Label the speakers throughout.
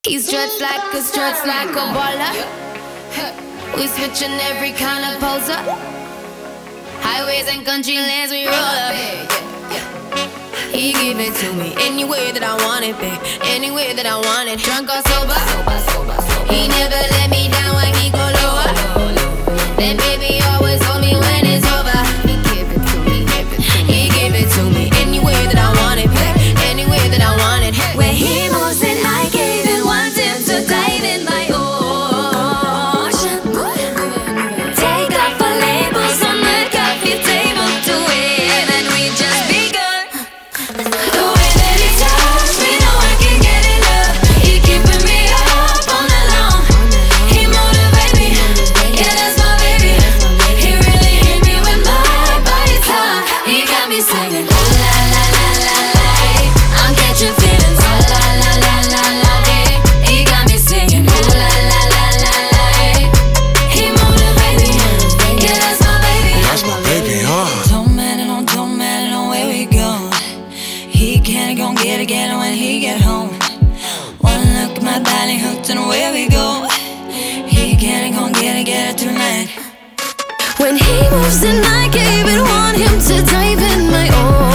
Speaker 1: He struts like a baller. We switching every kind of poser. Highways and country lands, we roll up. He give it to me any way that I want it, babe. Any way that I want it. Drunk or sober, he never let me down when he go lower. Then baby always hold me when it's over. He give it to me, he give it to me any way that I want it, babe. Any way that I want it.
Speaker 2: Where he moves and I gave it, want him to dive in my ocean. Take off the labels on the coffee table to it, and we just begun. The way that he touched me, know I can get enough. He keeping me up all night long. He motivate me, yeah, that's my baby. He really hit me with my body talk. He got me singing ooh la la la la la. I'm catching feelings, oh la la la la la. He got me singing ooh la la la la la. He motivate me, yeah, that's my baby.
Speaker 3: That's my baby, huh?
Speaker 2: Don't matter no where we go. He can't gon' get it when he get home. One look at my body hooked and away we go. He can't gon' get it tonight. When he moves and I gave it, want him to dive in my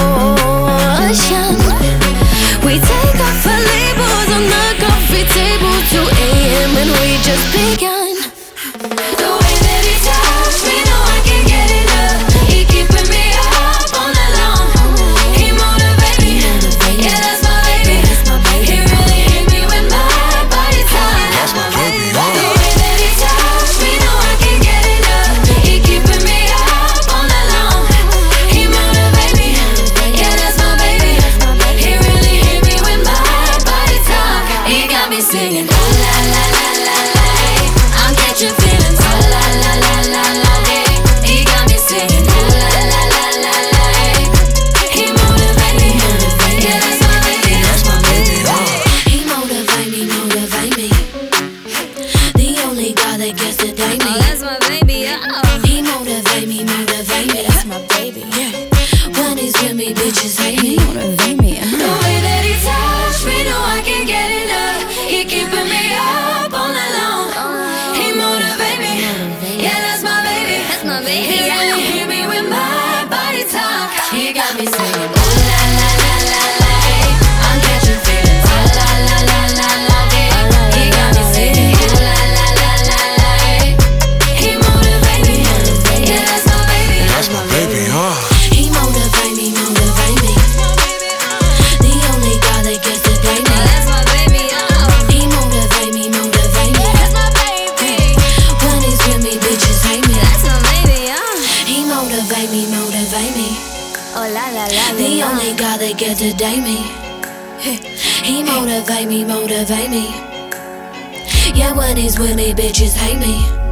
Speaker 2: ocean. We take off our labels on the coffee table 2 a.m. and we just begun. The way that he touched me, know I can get enough. He keeping me up all night long. He motivate me, yeah, that's my baby. He really hit me with my body talk.
Speaker 3: That's my baby,
Speaker 2: The
Speaker 3: huh?
Speaker 2: way that he touched me, know I can get enough. He keeping me up all night long. He motivate me, yeah, that's my baby. He really hit me with my body talk. He got me singing ooh la la la la la. I'm catching feelings, oh la la la la la. He got me singing ooh la la la la la. He motivate me, yeah, that's my baby.
Speaker 3: That's my baby, huh?
Speaker 2: He motivate me. The only guy that gets to date me.
Speaker 1: Oh, that's my baby, oh.
Speaker 2: He motivate me. That's my baby. Yeah. When he's with me, bitches hate me. The way that he touched me, know I can get enough. He keeping me up all night long. He motivate me. Yeah, that's my baby.
Speaker 1: That's my baby,
Speaker 2: He really hit me with my body talk. He got me singing ooh la la la la la. I'm catching feelings, oh la la la la la. He got me singing ooh la la la la la. He motivate me, yeah, that's my baby.
Speaker 3: That's my baby, huh?
Speaker 2: He motivate me. The only guy that gets to date me.
Speaker 1: Oh, that's my baby, oh.
Speaker 2: He motivate me.
Speaker 1: That's my baby.
Speaker 2: When he's with me, bitches hate me.
Speaker 1: That's my baby, oh.
Speaker 2: He motivate me.
Speaker 1: Oh la la la la.
Speaker 2: The only guy that gets to date me. He motivate me. Yeah, when he's with me, bitches hate me.